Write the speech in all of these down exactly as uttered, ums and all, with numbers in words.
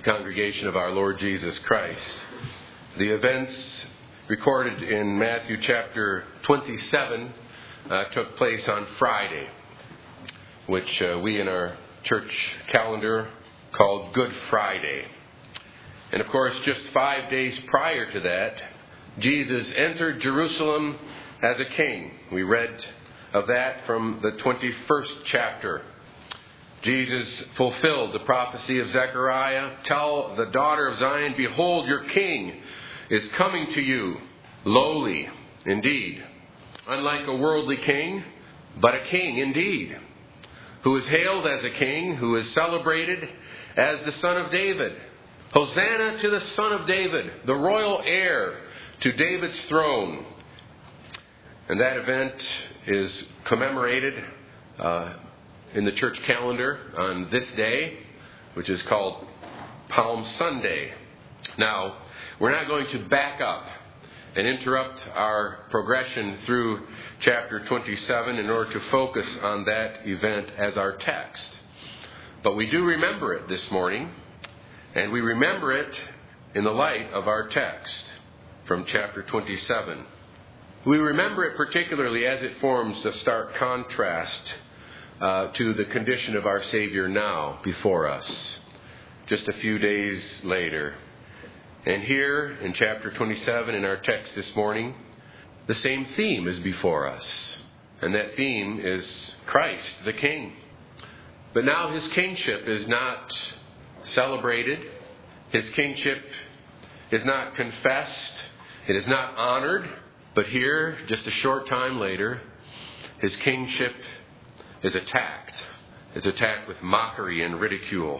congregation of our Lord Jesus Christ. The events recorded in Matthew chapter twenty-seven uh, took place on Friday, which uh, we in our church calendar called Good Friday. And of course, just five days prior to that, Jesus entered Jerusalem as a king. We read of that from the twenty-first chapter. Jesus fulfilled the prophecy of Zechariah. Tell the daughter of Zion, behold, your king is coming to you, lowly indeed, unlike a worldly king, but a king indeed, who is hailed as a king, who is celebrated as the Son of David. Hosanna to the Son of David, the royal heir to David's throne. And that event is commemorated uh, in the church calendar on this day, which is called Palm Sunday. Now, we're not going to back up and interrupt our progression through chapter twenty-seven in order to focus on that event as our text. But we do remember it this morning, and we remember it in the light of our text from chapter twenty-seven. We remember it particularly as it forms a stark contrast uh, to the condition of our Savior now before us, just a few days later. And here in chapter twenty-seven in our text this morning, the same theme is before us. And that theme is Christ, the King. But now his kingship is not celebrated. His kingship is not confessed. It is not honored. But here, just a short time later, his kingship is attacked. It's attacked with mockery and ridicule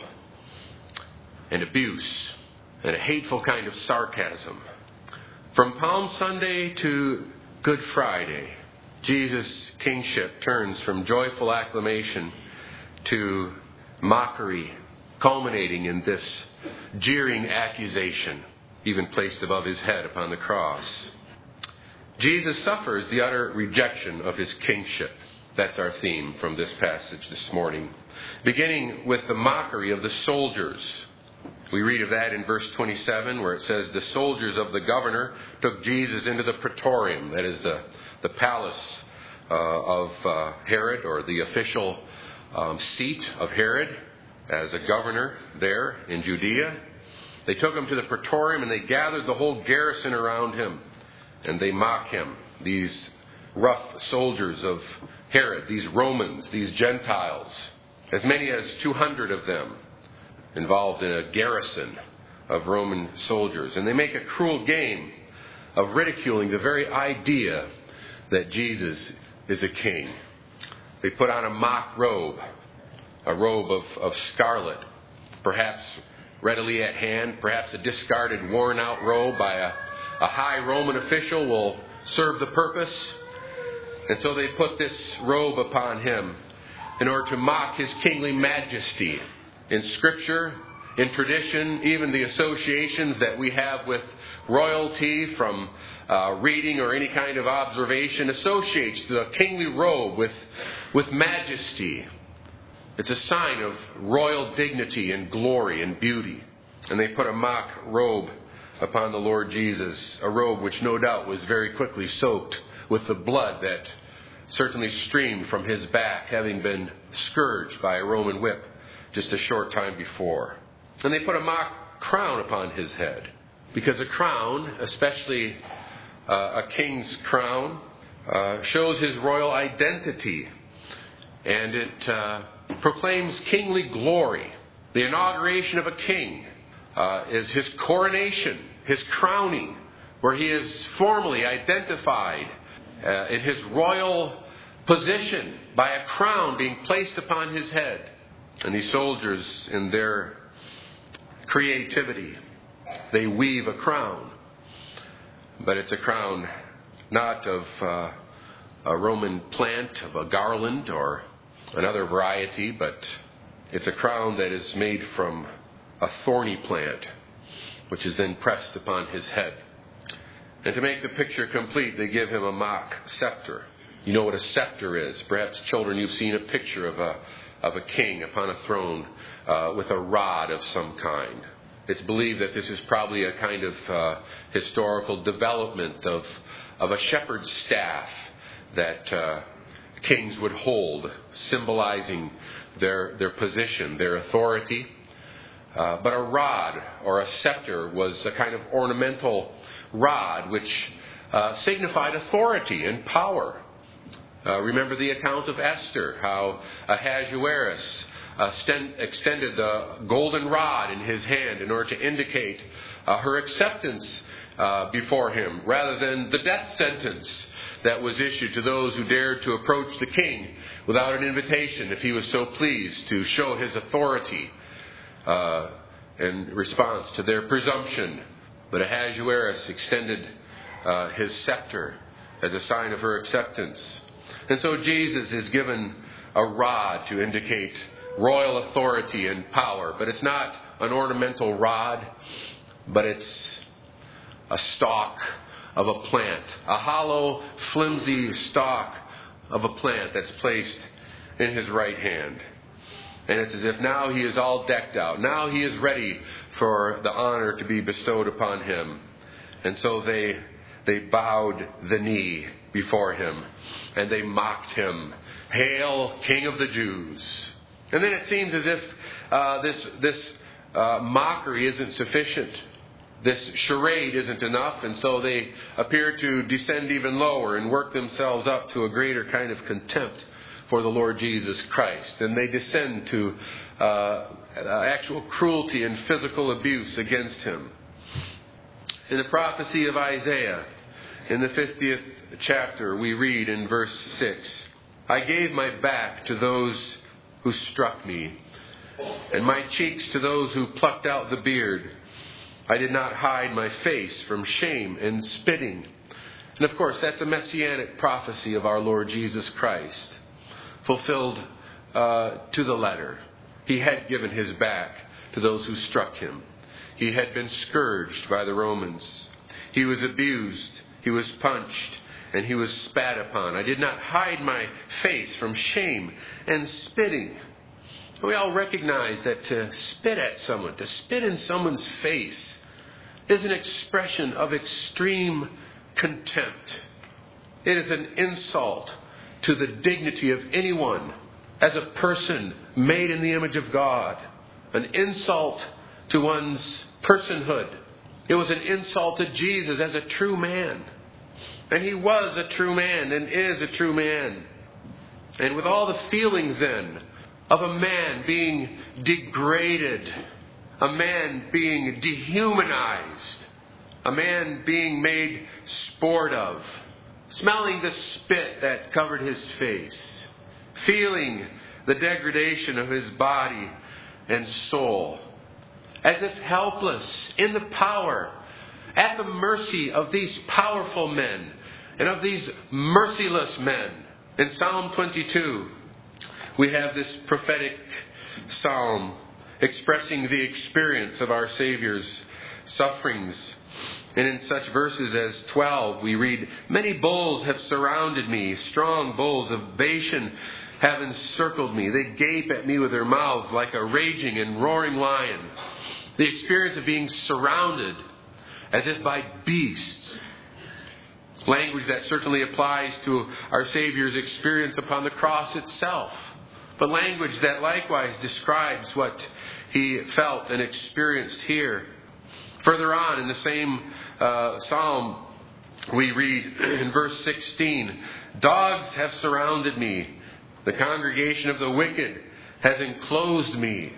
and abuse and a hateful kind of sarcasm. From Palm Sunday to Good Friday, Jesus' kingship turns from joyful acclamation to mockery, culminating in this jeering accusation, even placed above his head upon the cross. Jesus suffers the utter rejection of his kingship. That's our theme from this passage this morning. Beginning with the mockery of the soldiers. We read of that in verse twenty-seven, where it says, the soldiers of the governor took Jesus into the praetorium, that is the, the palace uh, of uh, Herod, or the official um, seat of Herod as a governor there in Judea. They took him to the praetorium and they gathered the whole garrison around him. And they mock him, these rough soldiers of Herod, these Romans, these Gentiles, as many as two hundred of them involved in a garrison of Roman soldiers. And they make a cruel game of ridiculing the very idea that Jesus is a king. They put on a mock robe, a robe of, of scarlet, perhaps readily at hand, perhaps a discarded, worn-out robe by a A high Roman official will serve the purpose. And so they put this robe upon him in order to mock his kingly majesty. In Scripture, in tradition, even the associations that we have with royalty from uh, reading or any kind of observation associates the kingly robe with, with majesty. It's a sign of royal dignity and glory and beauty. And they put a mock robe upon the Lord Jesus, a robe which no doubt was very quickly soaked with the blood that certainly streamed from his back, having been scourged by a Roman whip just a short time before. And they put a mock crown upon his head, because a crown, especially uh, a king's crown, uh, shows his royal identity, and it uh, proclaims kingly glory. The inauguration of a king Uh, is his coronation, his crowning, where he is formally identified uh, in his royal position by a crown being placed upon his head. And these soldiers, in their creativity, they weave a crown. But it's a crown not of uh, a Roman plant, of a garland or another variety, but it's a crown that is made from a thorny plant, which is then pressed upon his head. And to make the picture complete, they give him a mock scepter. You know what a scepter is. Perhaps, children, you've seen a picture of a of a king upon a throne uh, with a rod of some kind. It's believed that this is probably a kind of uh, historical development of, of a shepherd's staff that uh, kings would hold, symbolizing their, their position, their authority. Uh, but a rod or a scepter was a kind of ornamental rod which uh, signified authority and power. Uh, remember the account of Esther, how Ahasuerus uh, sten- extended the golden rod in his hand in order to indicate uh, her acceptance uh, before him, rather than the death sentence that was issued to those who dared to approach the king without an invitation, if he was so pleased to show his authority uh, in response to their presumption. But Ahasuerus extended uh, his scepter as a sign of her acceptance. And so Jesus is given a rod to indicate royal authority and power. But it's not an ornamental rod, but it's a stalk of a plant. A hollow, flimsy stalk of a plant that's placed in his right hand. And it's as if now he is all decked out. Now he is ready for the honor to be bestowed upon him. And so they they bowed the knee before him. And they mocked him. Hail, King of the Jews. And then it seems as if uh, this, this uh, mockery isn't sufficient. This charade isn't enough. And so they appear to descend even lower and work themselves up to a greater kind of contempt for the Lord Jesus Christ. And they descend to uh, actual cruelty and physical abuse against him. In the prophecy of Isaiah, in the fiftieth chapter, we read in verse six, I gave my back to those who struck me, and my cheeks to those who plucked out the beard. I did not hide my face from shame and spitting. And of course, that's a messianic prophecy of our Lord Jesus Christ, fulfilled uh, to the letter. He had given his back to those who struck him. He had been scourged by the Romans. He was abused. He was punched. And he was spat upon. I did not hide my face from shame and spitting. We all recognize that to spit at someone, to spit in someone's face, is an expression of extreme contempt. It is an insult to the dignity of anyone as a person made in the image of God. An insult to one's personhood. It was an insult to Jesus as a true man. And he was a true man and is a true man. And with all the feelings then of a man being degraded, a man being dehumanized, a man being made sport of, smelling the spit that covered his face, feeling the degradation of his body and soul, as if helpless in the power, at the mercy of these powerful men and of these merciless men. In Psalm twenty-two, we have this prophetic psalm expressing the experience of our Savior's sufferings. And in such verses as twelve, we read, many bulls have surrounded me, strong bulls of Bashan have encircled me. They gape at me with their mouths like a raging and roaring lion. The experience of being surrounded as if by beasts. Language that certainly applies to our Savior's experience upon the cross itself. But language that likewise describes what he felt and experienced here. Further on in the same uh, psalm, we read in verse sixteen, dogs have surrounded me. The congregation of the wicked has enclosed me.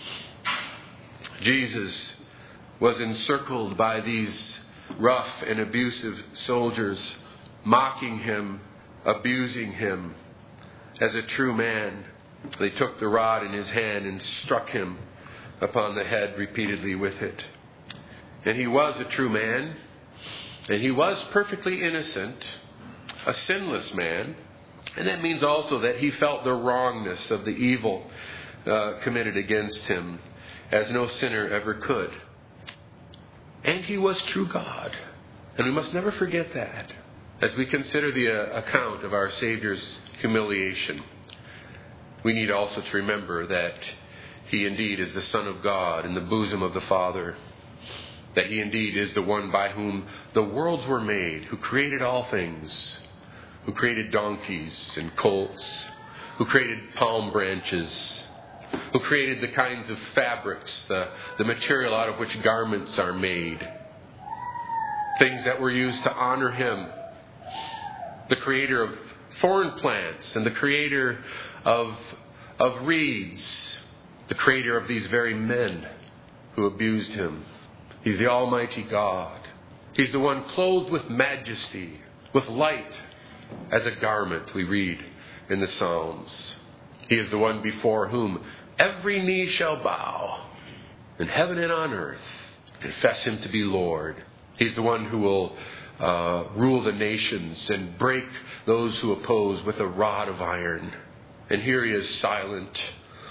Jesus was encircled by these rough and abusive soldiers, mocking him, abusing him. As a true man, they took the rod in his hand and struck him upon the head repeatedly with it. And he was a true man, and he was perfectly innocent, a sinless man. And that means also that he felt the wrongness of the evil uh, committed against him, as no sinner ever could. And he was true God. And we must never forget that as we consider the uh, account of our Savior's humiliation. We need also to remember that He indeed is the Son of God in the bosom of the Father, that He indeed is the one by whom the worlds were made, who created all things, who created donkeys and colts, who created palm branches, who created the kinds of fabrics, the, the material out of which garments are made, things that were used to honor Him, the creator of thorn plants and the creator of, of reeds, the creator of these very men who abused Him. He's the Almighty God. He's the one clothed with majesty, with light as a garment, we read in the Psalms. He is the one before whom every knee shall bow, in heaven and on earth, confess Him to be Lord. He's the one who will uh, rule the nations and break those who oppose with a rod of iron. And here He is silent,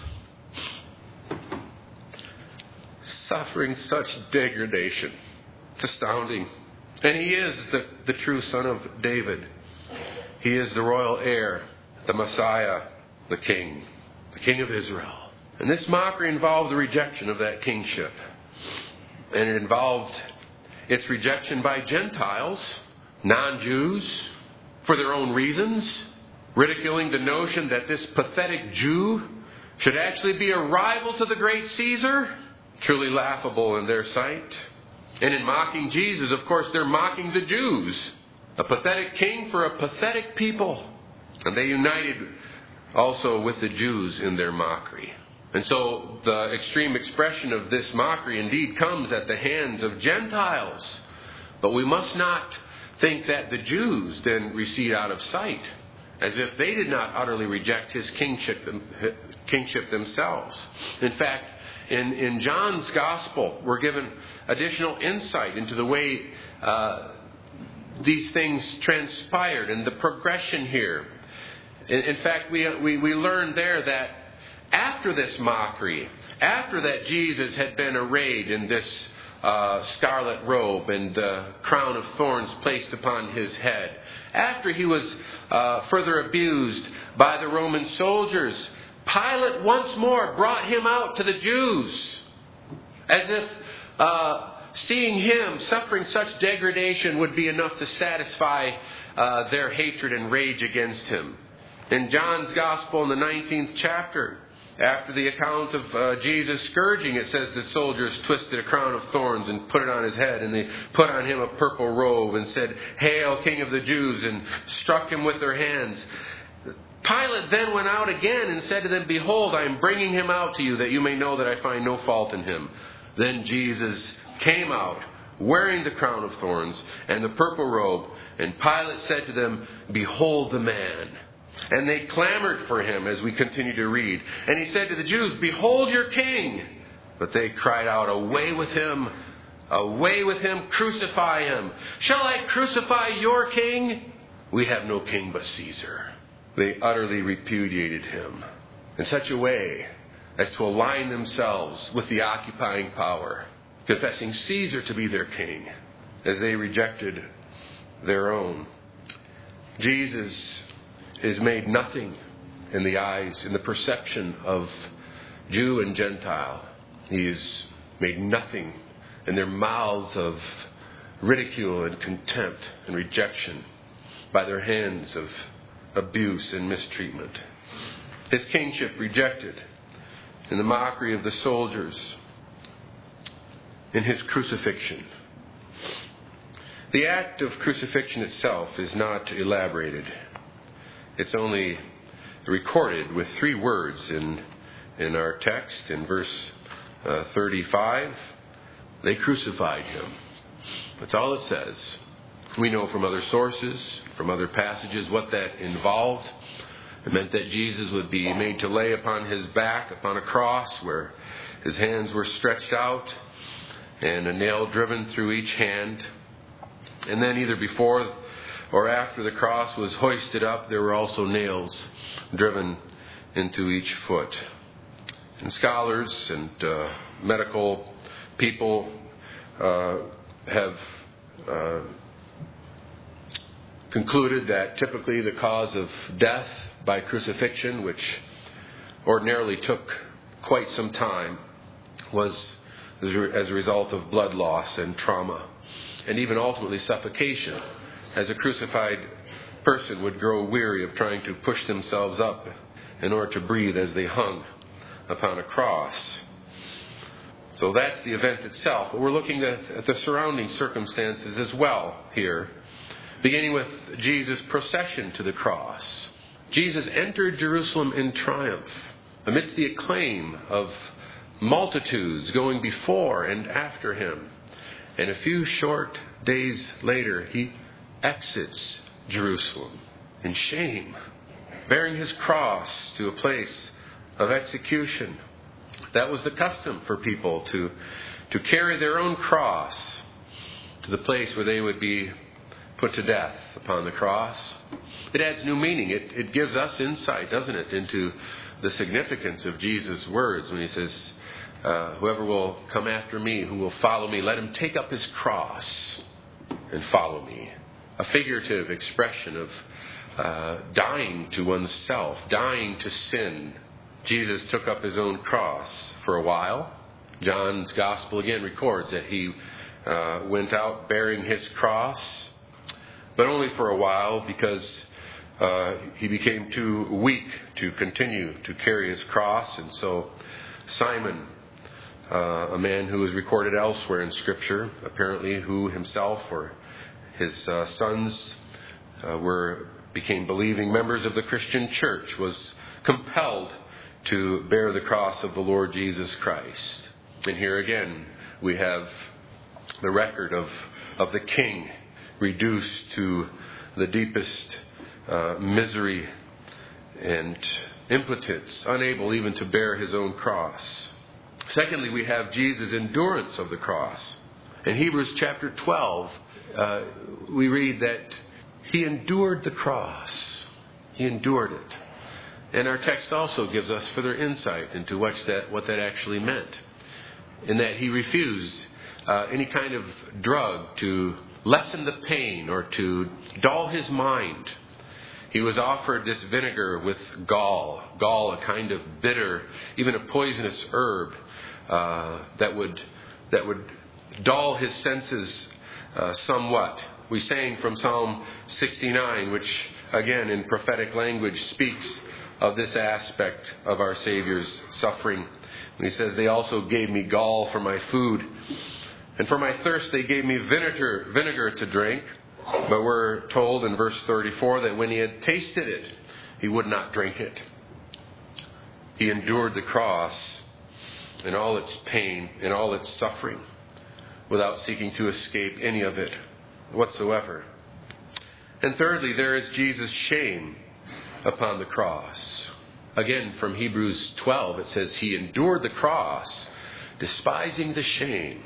suffering such degradation. It's astounding. And He is the, the true Son of David. He is the royal heir, the Messiah, the King, the King of Israel. And this mockery involved the rejection of that kingship. And it involved its rejection by Gentiles, non-Jews, for their own reasons, ridiculing the notion that this pathetic Jew should actually be a rival to the great Caesar. Truly laughable in their sight. And in mocking Jesus, of course, they're mocking the Jews. A pathetic king for a pathetic people. And they united also with the Jews in their mockery. And so the extreme expression of this mockery indeed comes at the hands of Gentiles. But we must not think that the Jews then recede out of sight, as if they did not utterly reject His kingship, kingship themselves. In fact, in, in John's Gospel, we're given additional insight into the way uh, these things transpired and the progression here. In, in fact, we, we, we learn there that after this mockery, after that Jesus had been arrayed in this uh, scarlet robe and the crown of thorns placed upon His head, after He was uh, further abused by the Roman soldiers, Pilate once more brought Him out to the Jews, as if uh, seeing Him suffering such degradation would be enough to satisfy uh, their hatred and rage against Him. In John's Gospel in the nineteenth chapter, after the account of uh, Jesus' scourging, it says the soldiers twisted a crown of thorns and put it on His head, and they put on Him a purple robe and said, "Hail, King of the Jews," and struck Him with their hands. Pilate then went out again and said to them, "Behold, I am bringing Him out to you, that you may know that I find no fault in Him." Then Jesus came out, wearing the crown of thorns and the purple robe, and Pilate said to them, "Behold the man." And they clamored for Him, as we continue to read. And He said to the Jews, "Behold your king." But they cried out, "Away with Him! Away with Him! Crucify Him! Shall I crucify your king? We have no king but Caesar." They utterly repudiated Him in such a way as to align themselves with the occupying power, confessing Caesar to be their king, as they rejected their own. Jesus is made nothing in the eyes, in the perception of Jew and Gentile. He is made nothing in their mouths of ridicule and contempt and rejection, by their hands of abuse and mistreatment. His kingship rejected in the mockery of the soldiers, in His crucifixion. The act of crucifixion itself is not elaborated. It's only recorded with three words in, in our text. In verse uh, thirty-five, they crucified Him. That's all it says. We know from other sources, from other passages, what that involved. It meant that Jesus would be made to lay upon His back, upon a cross, where His hands were stretched out and a nail driven through each hand. And then either before or after the cross was hoisted up, there were also nails driven into each foot. And scholars and uh, medical people uh, have uh, concluded that typically the cause of death by crucifixion, which ordinarily took quite some time was as a result of blood loss and trauma, and even ultimately suffocation, as a crucified person would grow weary of trying to push themselves up in order to breathe as they hung upon a cross. So that's the event itself. But we're looking at, at the surrounding circumstances as well here, beginning with Jesus' procession to the cross. Jesus entered Jerusalem in triumph amidst the acclaim of multitudes going before and after him. And a few short days later, he exits Jerusalem in shame, bearing his cross to a place of execution. That was the custom for people to, to carry their own cross to the place where they would be put to death upon the cross. It adds new meaning. It, it gives us insight, doesn't it, into the significance of Jesus' words when he says, uh, whoever will come after me, who will follow me, let him take up his cross and follow me. A figurative expression of uh, dying to oneself, dying to sin. Jesus took up his own cross for a while. John's Gospel again records that he uh, went out bearing his cross, but only for a while, because uh, he became too weak to continue to carry his cross. And so Simon, uh, a man who is recorded elsewhere in Scripture, apparently who himself or his uh, sons uh, were became believing members of the Christian church, was compelled to bear the cross of the Lord Jesus Christ. And here again we have the record of, of the King reduced to the deepest uh, misery and impotence, unable even to bear his own cross. Secondly, we have Jesus' endurance of the cross. In Hebrews chapter twelve, uh, we read that he endured the cross. He endured it. And our text also gives us further insight into what that, what that actually meant, in that he refused uh, any kind of drug to lessen the pain or to dull his mind. He was offered this vinegar with gall, gall, a kind of bitter, even a poisonous herb uh, that would that would dull his senses uh, somewhat. We sang from Psalm sixty-nine, which again in prophetic language speaks of this aspect of our Savior's suffering. And he says, they also gave me gall for my food, and for my thirst they gave me vinegar, vinegar to drink. But we're told in verse thirty-four that when he had tasted it, he would not drink it. He endured the cross in all its pain, in all its suffering, without seeking to escape any of it whatsoever. And thirdly, there is Jesus' shame upon the cross. Again, from Hebrews twelve, it says, he endured the cross, despising the shame.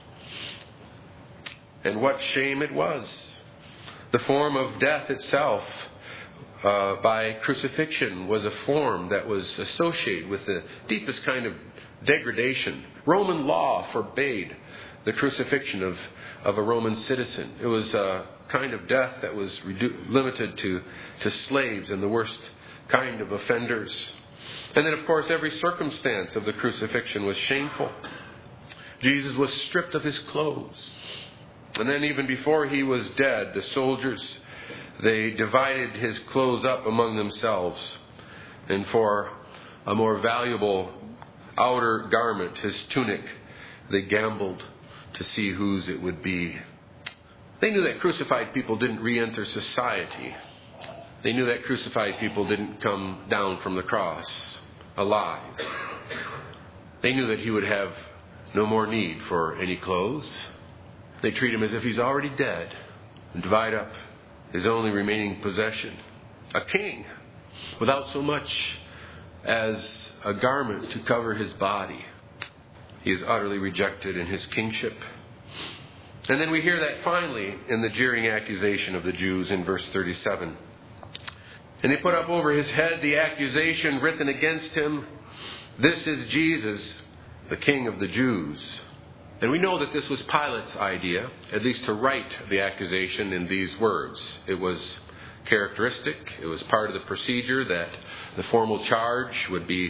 And what shame it was. The form of death itself uh, by crucifixion was a form that was associated with the deepest kind of degradation. Roman law forbade the crucifixion of, of a Roman citizen. It was a kind of death that was redu- limited to, to slaves and the worst kind of offenders. And then, of course, every circumstance of the crucifixion was shameful. Jesus was stripped of his clothes. And then even before he was dead, the soldiers, they divided his clothes up among themselves. And for a more valuable outer garment, his tunic, they gambled to see whose it would be. They knew that crucified people didn't re-enter society. They knew that crucified people didn't come down from the cross alive. They knew that he would have no more need for any clothes. They treat him as if he's already dead and divide up his only remaining possession, a king, without so much as a garment to cover his body. He is utterly rejected in his kingship. And then we hear that finally in the jeering accusation of the Jews in verse thirty-seven. And they put up over his head the accusation written against him, "This is Jesus, the King of the Jews." And we know that this was Pilate's idea, at least to write the accusation in these words. It was characteristic. It was part of the procedure that the formal charge would be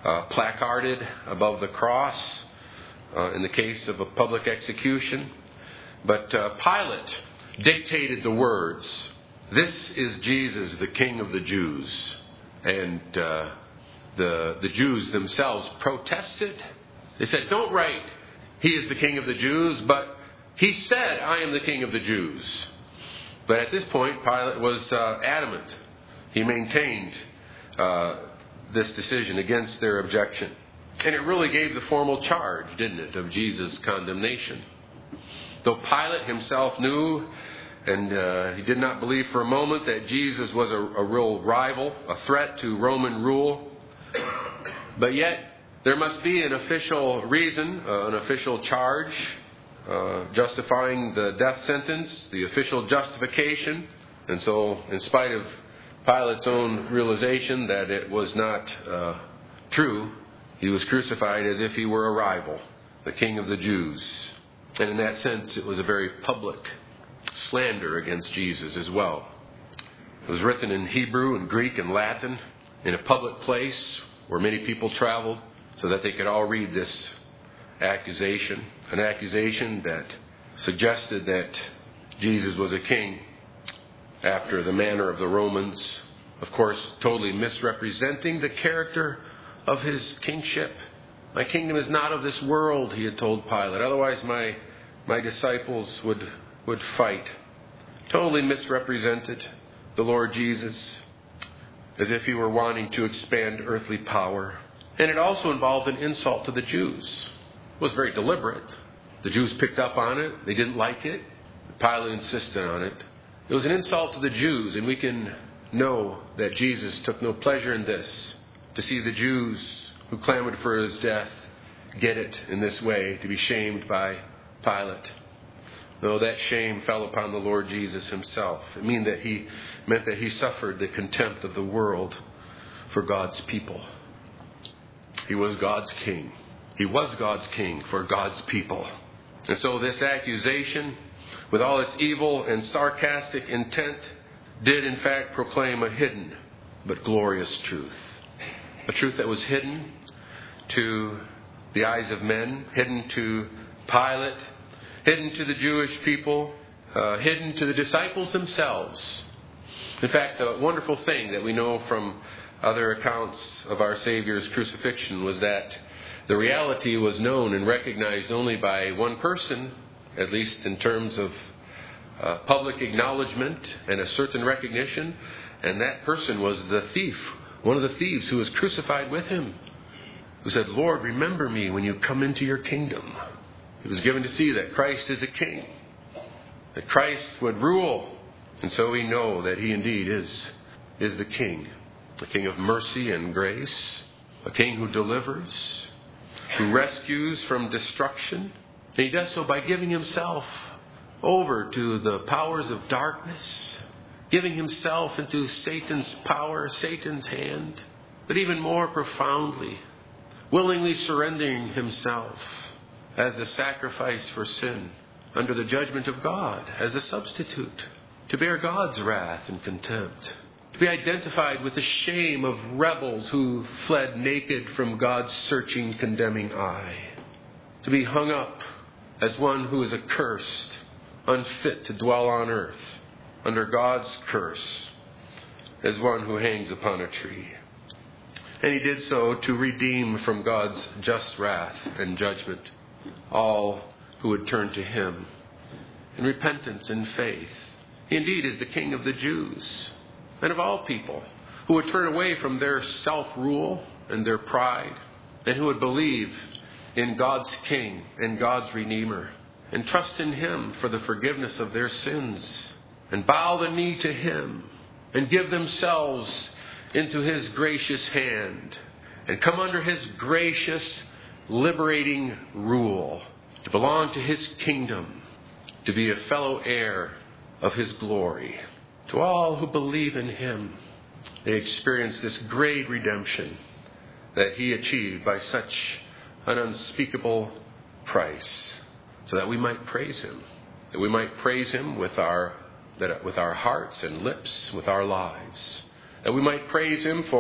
uh, placarded above the cross uh, in the case of a public execution. But uh, Pilate dictated the words, "This is Jesus, the King of the Jews." And uh, the, the Jews themselves protested. They said, "Don't write, 'He is the King of the Jews,' but he said, 'I am the King of the Jews.'" But at this point, Pilate was uh, adamant. He maintained uh, this decision against their objection. And it really gave the formal charge, didn't it, of Jesus' condemnation. Though Pilate himself knew, and uh, he did not believe for a moment that Jesus was a, a real rival, a threat to Roman rule. But yet, there must be an official reason, uh, an official charge, uh, justifying the death sentence, the official justification. And so, in spite of Pilate's own realization that it was not uh, true, he was crucified as if he were a rival, the King of the Jews. And in that sense, it was a very public slander against Jesus as well. It was written in Hebrew and Greek and Latin in a public place where many people traveled so that they could all read this accusation. An accusation that suggested that Jesus was a king after the manner of the Romans. Of course, totally misrepresenting the character of his kingship. "My kingdom is not of this world," he had told Pilate. "Otherwise my my disciples would would fight." Totally misrepresented the Lord Jesus as if he were wanting to expand earthly power. And it also involved an insult to the Jews. It was very deliberate. The Jews picked up on it. They didn't like it. Pilate insisted on it. It was an insult to the Jews, and we can know that Jesus took no pleasure in this. To see the Jews who clamored for his death get it in this way, to be shamed by Pilate. No, that shame fell upon the Lord Jesus himself. It mean that he meant that he suffered the contempt of the world for God's people. He was God's king. He was God's king for God's people. And so this accusation, with all its evil and sarcastic intent, did in fact proclaim a hidden but glorious truth. A truth that was hidden to the eyes of men, hidden to Pilate, hidden to the Jewish people, uh, hidden to the disciples themselves. In fact, a wonderful thing that we know from other accounts of our Savior's crucifixion was that the reality was known and recognized only by one person, at least in terms of uh, public acknowledgement and a certain recognition, and that person was the thief, one of the thieves who was crucified with him, who said, "Lord, remember me when you come into your kingdom." He was given to see that Christ is a king, that Christ would rule. And so we know that he indeed is, is the king, the king of mercy and grace, a king who delivers, who rescues from destruction. And he does so by giving himself over to the powers of darkness, giving himself into Satan's power, Satan's hand, but even more profoundly, willingly surrendering himself as the sacrifice for sin under the judgment of God, as a substitute, to bear God's wrath and contempt, to be identified with the shame of rebels who fled naked from God's searching, condemning eye, to be hung up as one who is accursed, unfit to dwell on earth, under God's curse, as one who hangs upon a tree. And he did so to redeem from God's just wrath and judgment all who would turn to him in repentance and faith. He indeed is the King of the Jews and of all people, who would turn away from their self-rule and their pride, and who would believe in God's King and God's Redeemer, and trust in him for the forgiveness of their sins, and bow the knee to him, and give themselves into his gracious hand, and come under his gracious, liberating rule, to belong to his kingdom, to be a fellow heir of his glory. To all who believe in him, they experience this great redemption that he achieved by such an unspeakable price, so that we might praise him, that we might praise him with our that with our hearts and lips, with our lives, that we might praise him for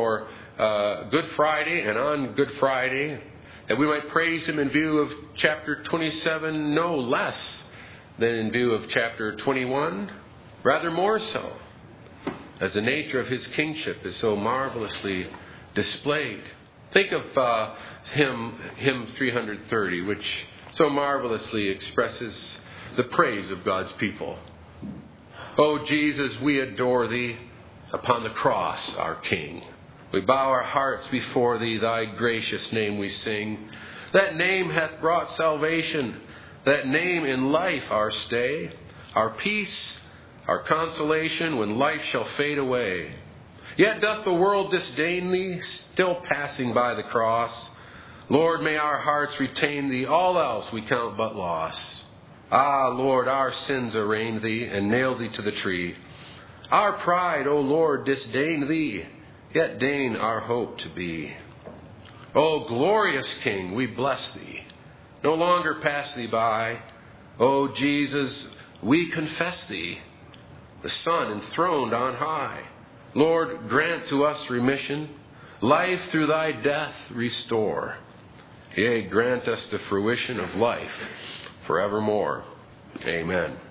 uh, Good Friday and on Good Friday, that we might praise Him in view of chapter twenty-seven no less than in view of chapter twenty-one, rather more so, as the nature of His kingship is so marvelously displayed. Think of uh, hymn, hymn three thirty, which so marvelously expresses the praise of God's people. O Jesus, we adore Thee upon the cross, our King. We bow our hearts before Thee, Thy gracious name we sing. That name hath brought salvation, that name in life our stay, our peace, our consolation when life shall fade away. Yet doth the world disdain Thee, still passing by the cross. Lord, may our hearts retain Thee, all else we count but loss. Ah, Lord, our sins arraign Thee and nail Thee to the tree. Our pride, O Lord, disdain Thee, yet deign our hope to be. O glorious King, we bless Thee, no longer pass Thee by. O Jesus, we confess Thee, the Son enthroned on high. Lord, grant to us remission, life through Thy death restore. Yea, grant us the fruition of life forevermore. Amen.